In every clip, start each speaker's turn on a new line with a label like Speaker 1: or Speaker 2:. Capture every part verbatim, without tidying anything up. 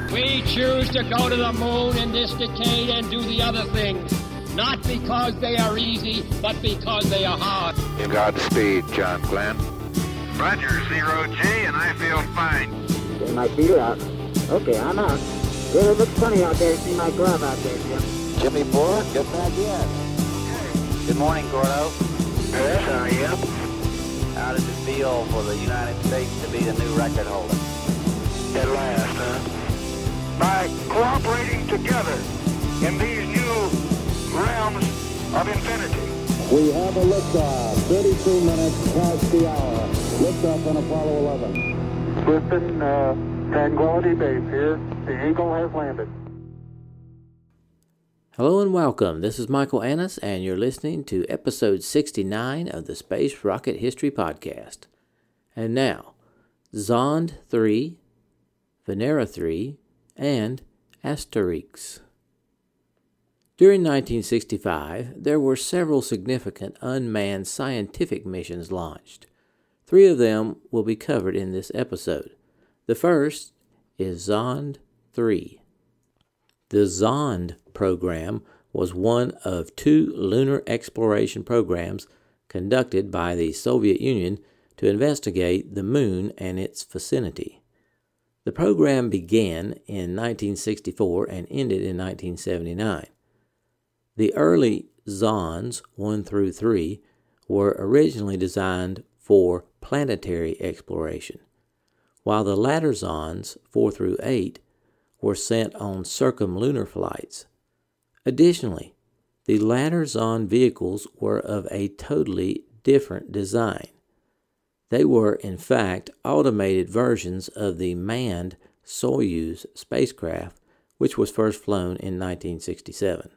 Speaker 1: We choose to go to the moon in this decade and do the other things, not because they are easy, but because they are hard.
Speaker 2: Godspeed, John Glenn.
Speaker 3: Roger, zero J, and I feel fine.
Speaker 4: Get my feet out. Okay, I'm out. It looks funny out there. See my glove out there, Jim.
Speaker 2: Jimmy Bullock, get back in.
Speaker 3: Okay.
Speaker 5: Good morning, Gordo.
Speaker 3: Yes, I am.
Speaker 5: How does it feel for the United States to be the new record holder?
Speaker 3: At last, huh? By cooperating together in these new realms of infinity.
Speaker 6: We have a liftoff, thirty-two minutes past the hour. Liftoff on Apollo eleven.
Speaker 7: Houston, uh, Tranquility Base here. The Eagle has landed.
Speaker 8: Hello and welcome. This is Michael Annis, and you're listening to episode sixty-nine of the Space Rocket History Podcast. And now, Zond three, Venera three, and Asterix. During nineteen sixty-five, there were several significant unmanned scientific missions launched. Three of them will be covered in this episode. The first is Zond three. The Zond program was one of two lunar exploration programs conducted by the Soviet Union to investigate the moon and its vicinity. The program began in nineteen sixty-four and ended in nineteen seventy-nine. The early Zonds one through three were originally designed for planetary exploration, while the latter Zonds four through eight were sent on circumlunar flights. Additionally, the latter Zond vehicles were of a totally different design. They were, in fact, automated versions of the manned Soyuz spacecraft, which was first flown in nineteen sixty-seven.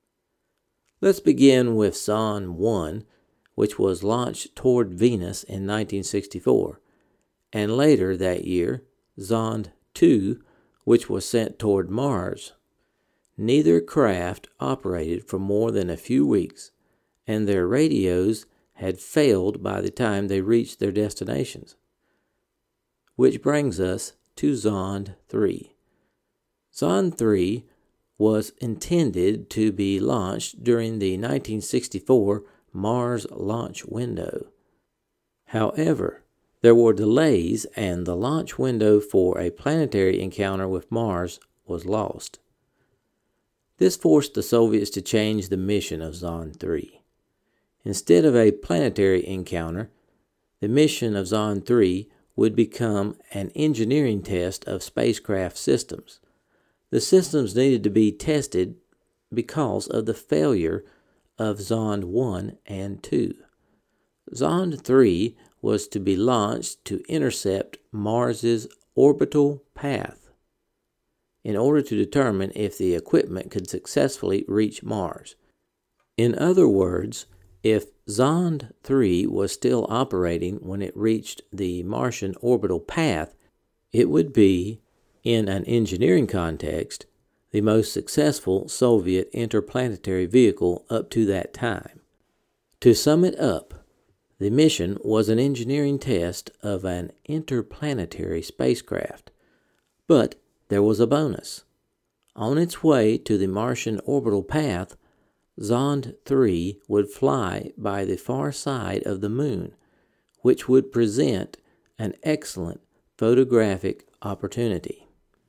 Speaker 8: Let's begin with Zond one, which was launched toward Venus in nineteen sixty-four, and later that year, Zond two, which was sent toward Mars. Neither craft operated for more than a few weeks, and their radios had failed by the time they reached their destinations. Which brings us to Zond three. Zond three was intended to be launched during the nineteen sixty-four Mars launch window. However, there were delays and the launch window for a planetary encounter with Mars was lost. This forced the Soviets to change the mission of Zond three. Instead of a planetary encounter, the mission of Zond three would become an engineering test of spacecraft systems. The systems needed to be tested because of the failure of Zond one and two. Zond three was to be launched to intercept Mars's orbital path in order to determine if the equipment could successfully reach Mars. In other words, if Zond three was still operating when it reached the Martian orbital path, it would be, in an engineering context, the most successful Soviet interplanetary vehicle up to that time. To sum it up, the mission was an engineering test of an interplanetary spacecraft. But there was a bonus. On its way to the Martian orbital path, Zond three would fly by the far side of the moon, which would present an excellent photographic opportunity.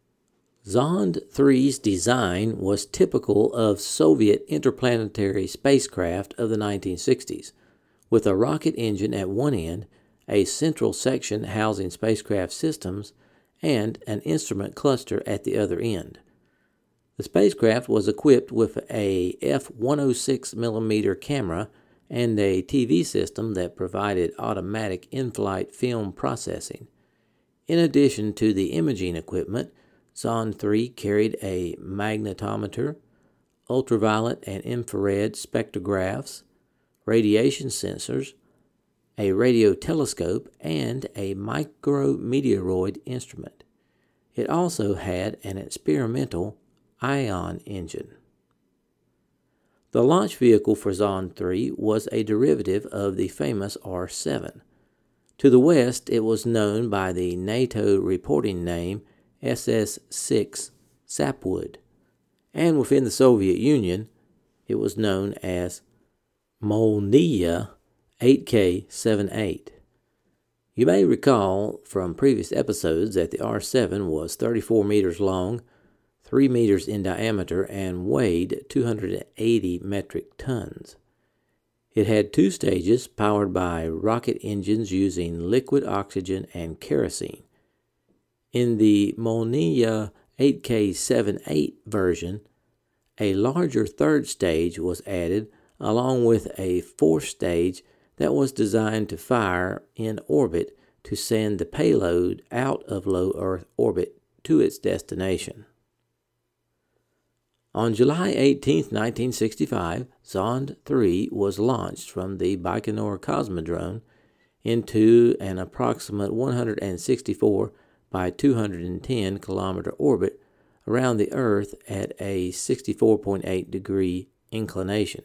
Speaker 8: Zond three's design was typical of Soviet interplanetary spacecraft of the nineteen sixties, with a rocket engine at one end, a central section housing spacecraft systems, and an instrument cluster at the other end. The spacecraft was equipped with a f one oh six millimeter camera and a T V system that provided automatic in-flight film processing. In addition to the imaging equipment, Zond three carried a magnetometer, ultraviolet and infrared spectrographs, radiation sensors, a radio telescope, and a micrometeoroid instrument. It also had an experimental ion engine. The launch vehicle for Zond three was a derivative of the famous R seven. To the west, it was known by the NATO reporting name S S six Sapwood, and within the Soviet Union, it was known as Molniya eight K seventy-eight. You may recall from previous episodes that the R seven was thirty-four meters long, three meters in diameter, and weighed two hundred eighty metric tons. It had two stages powered by rocket engines using liquid oxygen and kerosene. In the Molniya eight K seventy-eight version, a larger third stage was added along with a fourth stage that was designed to fire in orbit to send the payload out of low Earth orbit to its destination. On July eighteenth, nineteen sixty-five, Zond three was launched from the Baikonur Cosmodrome into an approximate one hundred sixty-four by two hundred ten kilometer orbit around the Earth at a sixty-four point eight degree inclination.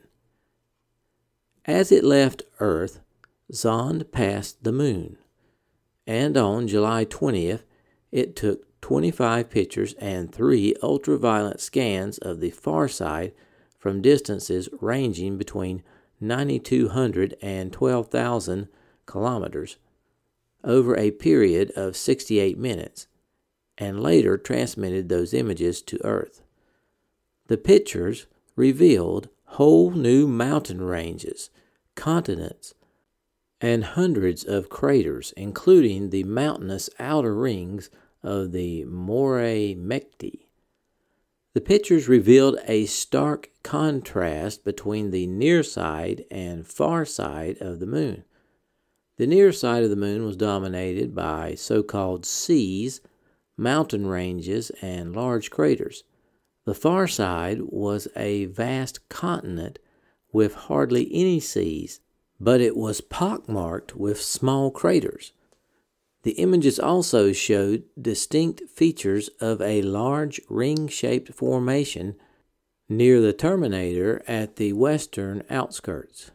Speaker 8: As it left Earth, Zond passed the Moon, and on July twentieth, it took twenty-five pictures and three ultraviolet scans of the far side from distances ranging between nine thousand two hundred and twelve thousand kilometers over a period of sixty-eight minutes, and later transmitted those images to Earth. The pictures revealed whole new mountain ranges, continents, and hundreds of craters, including the mountainous outer rings of the Morey Mechty. The pictures revealed a stark contrast between the near side and far side of the Moon. The near side of the Moon was dominated by so-called seas, mountain ranges, and large craters. The far side was a vast continent with hardly any seas, but it was pockmarked with small craters. The images also showed distinct features of a large ring-shaped formation near the terminator at the western outskirts.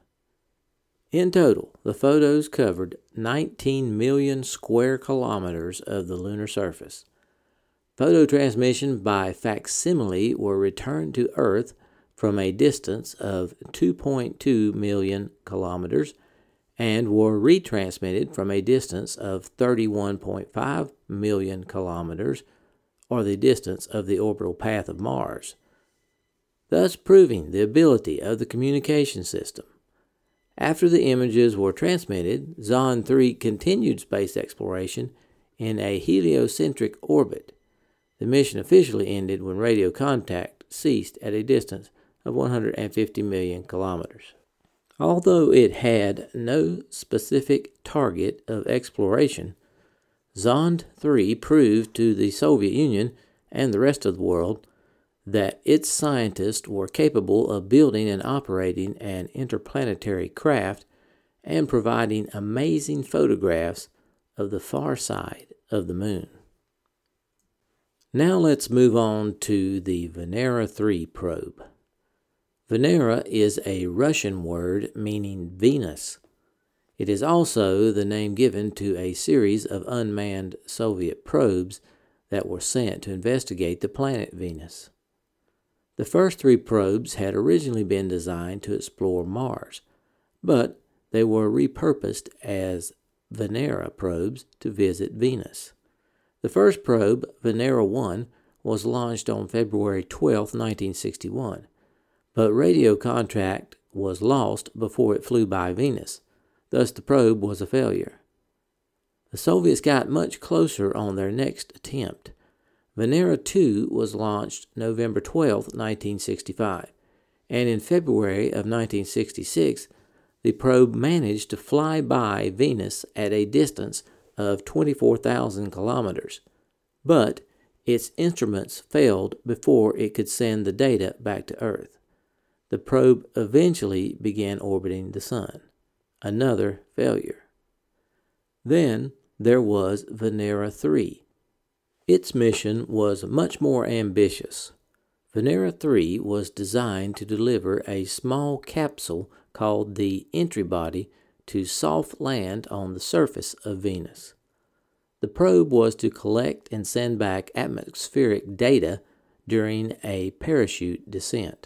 Speaker 8: In total, the photos covered nineteen million square kilometers of the lunar surface. Photo transmission by facsimile were returned to Earth from a distance of two point two million kilometers and were retransmitted from a distance of thirty-one point five million kilometers, or the distance of the orbital path of Mars, thus proving the ability of the communication system. After the images were transmitted, Zond three continued space exploration in a heliocentric orbit. The mission officially ended when radio contact ceased at a distance of one hundred fifty million kilometers. Although it had no specific target of exploration, Zond three proved to the Soviet Union and the rest of the world that its scientists were capable of building and operating an interplanetary craft and providing amazing photographs of the far side of the Moon. Now let's move on to the Venera three probe. Venera is a Russian word meaning Venus. It is also the name given to a series of unmanned Soviet probes that were sent to investigate the planet Venus. The first three probes had originally been designed to explore Mars, but they were repurposed as Venera probes to visit Venus. The first probe, Venera one, was launched on February twelfth, nineteen sixty-one, but radio contact was lost before it flew by Venus. Thus the probe was a failure. The Soviets got much closer on their next attempt. Venera two was launched November twelfth, nineteen sixty-five, and in February of nineteen sixty-six, the probe managed to fly by Venus at a distance of twenty-four thousand kilometers, but its instruments failed before it could send the data back to Earth. The probe eventually began orbiting the Sun. Another failure. Then there was Venera three. Its mission was much more ambitious. Venera three was designed to deliver a small capsule called the entry body to soft land on the surface of Venus. The probe was to collect and send back atmospheric data during a parachute descent.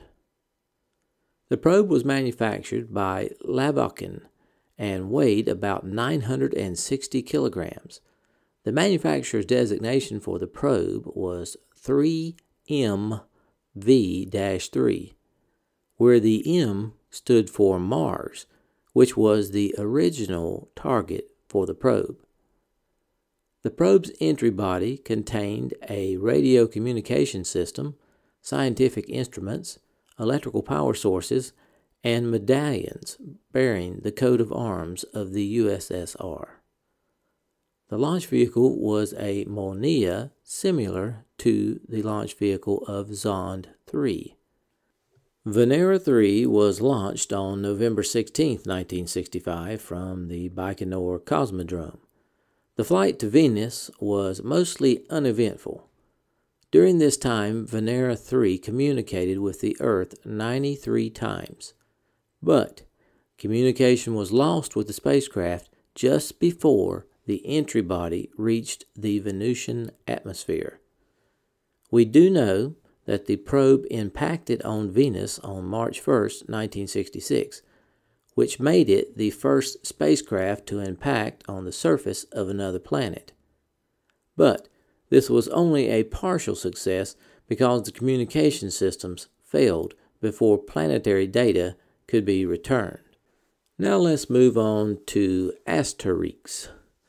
Speaker 8: The probe was manufactured by Lavochkin and weighed about nine hundred sixty kilograms. The manufacturer's designation for the probe was three M V three, where the M stood for Mars, which was the original target for the probe. The probe's entry body contained a radio communication system, scientific instruments, electrical power sources, and medallions bearing the coat of arms of the U S S R. The launch vehicle was a Molniya similar to the launch vehicle of Zond three. Venera three was launched on November sixteenth, nineteen sixty-five from the Baikonur Cosmodrome. The flight to Venus was mostly uneventful. During this time, Venera three communicated with the Earth ninety-three times, but communication was lost with the spacecraft just before the entry body reached the Venusian atmosphere. We do know that the probe impacted on Venus on March first, nineteen sixty-six, which made it the first spacecraft to impact on the surface of another planet. But this was only a partial success because the communication systems failed before planetary data could be returned. Now let's move on to Asterix.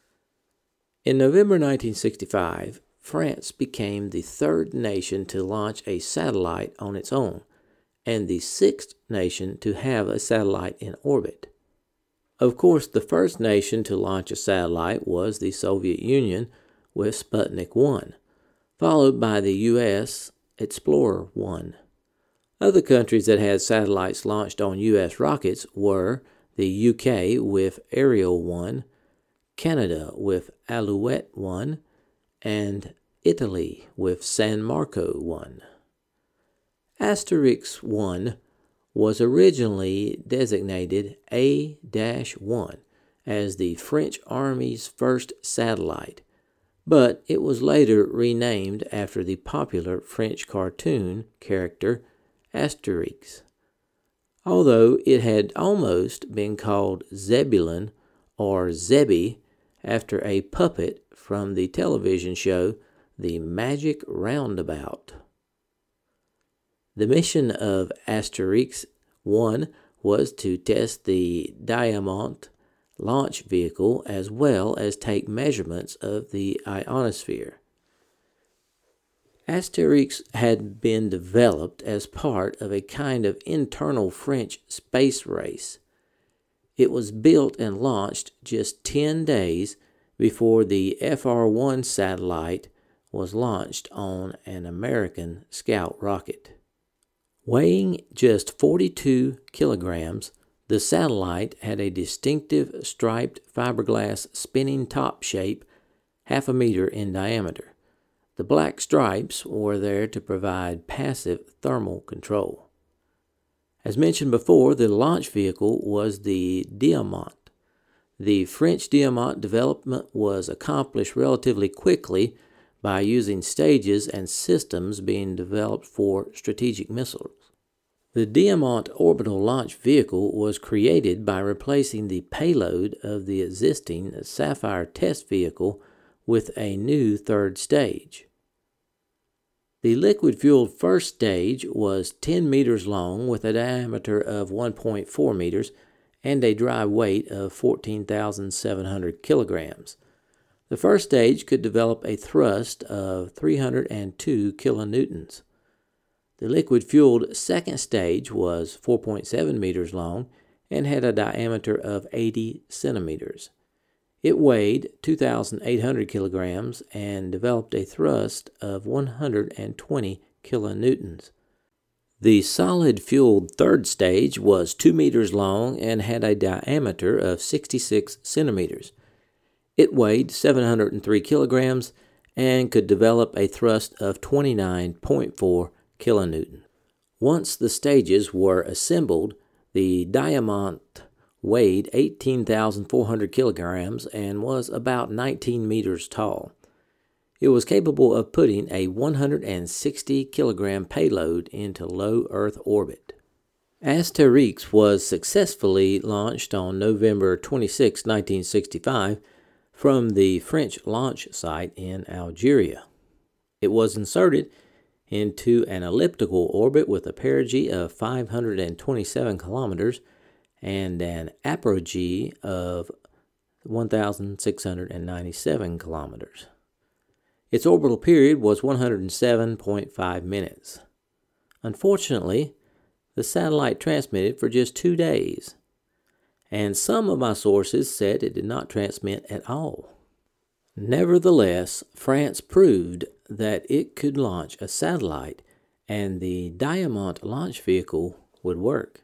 Speaker 8: In November nineteen sixty-five, France became the third nation to launch a satellite on its own, and the sixth nation to have a satellite in orbit. Of course, the first nation to launch a satellite was the Soviet Union with Sputnik one, followed by the U S Explorer one. Other countries that had satellites launched on U S rockets were the U K with Ariel one, Canada with Alouette one, and Italy with San Marco one. Asterix one was originally designated A one as the French Army's first satellite, but it was later renamed after the popular French cartoon character Asterix. Although it had almost been called Zebulon or Zebby after a puppet from the television show The Magic Roundabout. The mission of Asterix one was to test the Diamant launch vehicle as well as take measurements of the ionosphere. Asterix had been developed as part of a kind of internal French space race. It was built and launched just ten days before the F R one satellite was launched on an American Scout rocket. Weighing just forty-two kilograms, the satellite had a distinctive striped fiberglass spinning top shape, half a meter in diameter. The black stripes were there to provide passive thermal control. As mentioned before, the launch vehicle was the Diamant. The French Diamant development was accomplished relatively quickly by using stages and systems being developed for strategic missiles. The Diamant orbital launch vehicle was created by replacing the payload of the existing Sapphire test vehicle with a new third stage. The liquid-fueled first stage was ten meters long with a diameter of one point four meters and a dry weight of fourteen thousand seven hundred kilograms. The first stage could develop a thrust of three hundred two kilonewtons. The liquid-fueled second stage was four point seven meters long and had a diameter of eighty centimeters. It weighed two thousand eight hundred kilograms and developed a thrust of one hundred twenty kilonewtons. The solid-fueled third stage was two meters long and had a diameter of sixty-six centimeters. It weighed seven hundred three kilograms and could develop a thrust of twenty-nine point four kilonewton. Once the stages were assembled, the Diamant weighed eighteen thousand four hundred kilograms and was about nineteen meters tall. It was capable of putting a one hundred sixty kilogram payload into low Earth orbit. Asterix was successfully launched on November twenty-sixth, nineteen sixty-five, from the French launch site in Algeria. It was inserted into an elliptical orbit with a perigee of five hundred twenty-seven kilometers and an apogee of one thousand six hundred ninety-seven kilometers. Its orbital period was one hundred seven point five minutes. Unfortunately, the satellite transmitted for just two days, and some of my sources said it did not transmit at all. Nevertheless, France proved that it could launch a satellite and the Diamant launch vehicle would work.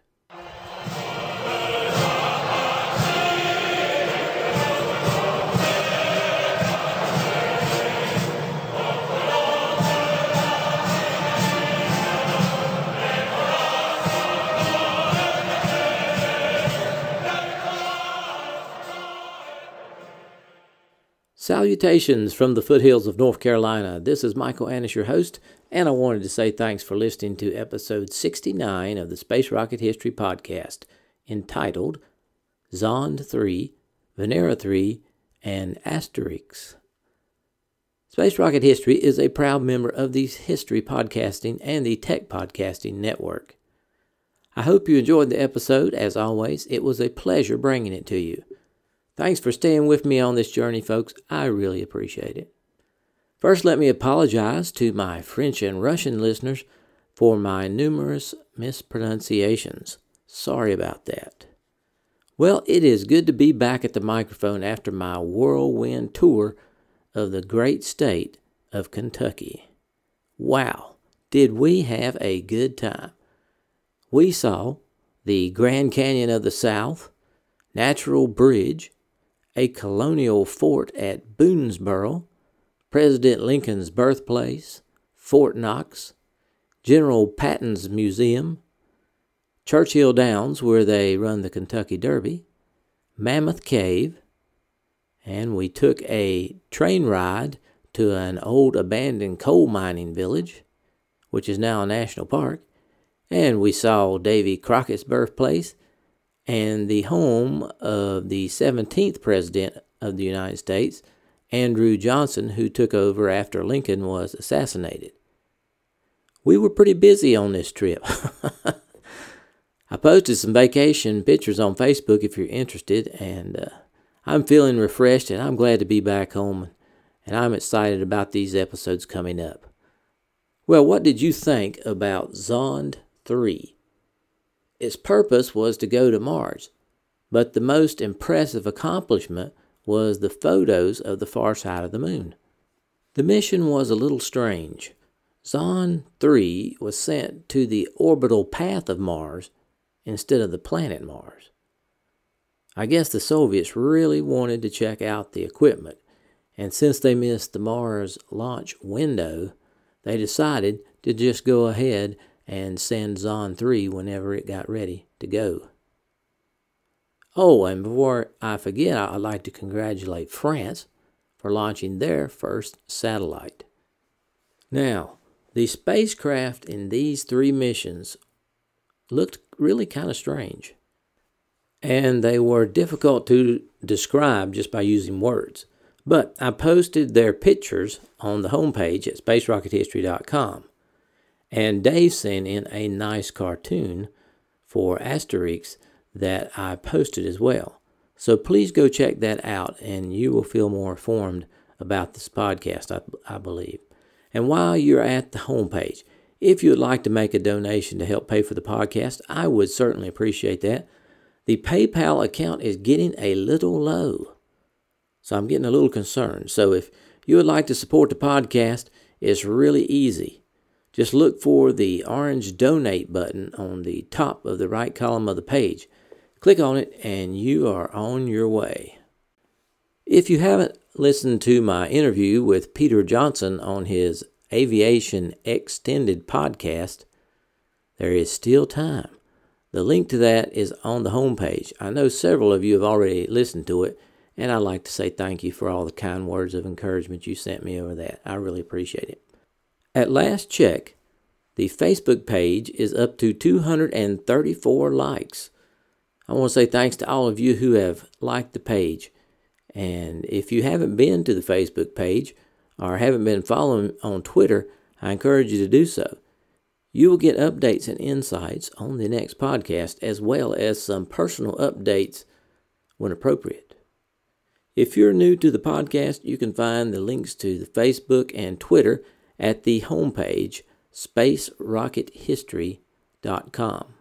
Speaker 8: Salutations from the foothills of North Carolina. This is Michael Annis, your host, and I wanted to say thanks for listening to episode sixty-nine of the Space Rocket History Podcast, entitled Zond three, Venera three, and Asterix. Space Rocket History is a proud member of the History Podcasting and the Tech Podcasting Network. I hope you enjoyed the episode. As always, it was a pleasure bringing it to you. Thanks for staying with me on this journey, folks. I really appreciate it. First, let me apologize to my French and Russian listeners for my numerous mispronunciations. Sorry about that. Well, it is good to be back at the microphone after my whirlwind tour of the great state of Kentucky. Wow, did we have a good time. We saw the Grand Canyon of the South, Natural Bridge, a colonial fort at Boonesboro, President Lincoln's birthplace, Fort Knox, General Patton's Museum, Churchill Downs, where they run the Kentucky Derby, Mammoth Cave, and we took a train ride to an old abandoned coal mining village, which is now a national park, and we saw Davy Crockett's birthplace, and the home of the seventeenth President of the United States, Andrew Johnson, who took over after Lincoln was assassinated. We were pretty busy on this trip. I posted some vacation pictures on Facebook if you're interested, and uh, I'm feeling refreshed, and I'm glad to be back home, and I'm excited about these episodes coming up. Well, what did you think about Zond three? Its purpose was to go to Mars, but the most impressive accomplishment was the photos of the far side of the moon. The mission was a little strange. Zond three was sent to the orbital path of Mars instead of the planet Mars. I guess the Soviets really wanted to check out the equipment, and since they missed the Mars launch window, they decided to just go ahead and send Zond three whenever it got ready to go. Oh, and before I forget, I'd like to congratulate France for launching their first satellite. Now, the spacecraft in these three missions looked really kind of strange, and they were difficult to describe just by using words. But I posted their pictures on the homepage at space rocket history dot com. And Dave sent in a nice cartoon for Asterix that I posted as well. So please go check that out, and you will feel more informed about this podcast, I, I believe. And while you're at the homepage, if you would like to make a donation to help pay for the podcast, I would certainly appreciate that. The PayPal account is getting a little low, so I'm getting a little concerned. So if you would like to support the podcast, it's really easy. Just look for the orange donate button on the top of the right column of the page. Click on it and you are on your way. If you haven't listened to my interview with Peter Johnson on his Aviation Extended podcast, there is still time. The link to that is on the homepage. I know several of you have already listened to it, and I'd like to say thank you for all the kind words of encouragement you sent me over that. I really appreciate it. At last check, the Facebook page is up to two hundred thirty-four likes. I want to say thanks to all of you who have liked the page. And if you haven't been to the Facebook page or haven't been following on Twitter, I encourage you to do so. You will get updates and insights on the next podcast, as well as some personal updates when appropriate. If you're new to the podcast, you can find the links to the Facebook and Twitter at the homepage, space rocket history dot com.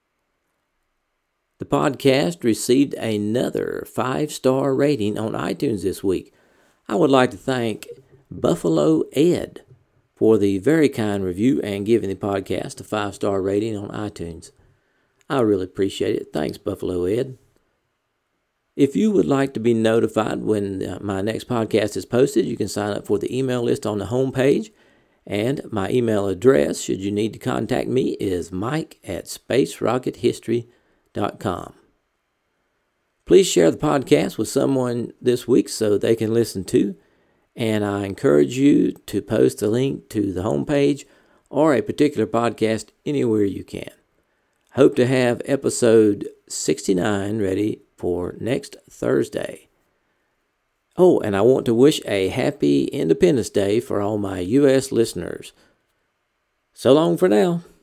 Speaker 8: The podcast received another five-star rating on iTunes this week. I would like to thank Buffalo Ed for the very kind review and giving the podcast a five-star rating on iTunes. I really appreciate it. Thanks, Buffalo Ed. If you would like to be notified when my next podcast is posted, you can sign up for the email list on the homepage. And my email address, should you need to contact me, is mike at space rocket history dot com. Please share the podcast with someone this week so they can listen too. And I encourage you to post a link to the homepage or a particular podcast anywhere you can. Hope to have episode sixty-nine ready for next Thursday. Oh, and I want to wish a happy Independence Day for all my U S listeners. So long for now.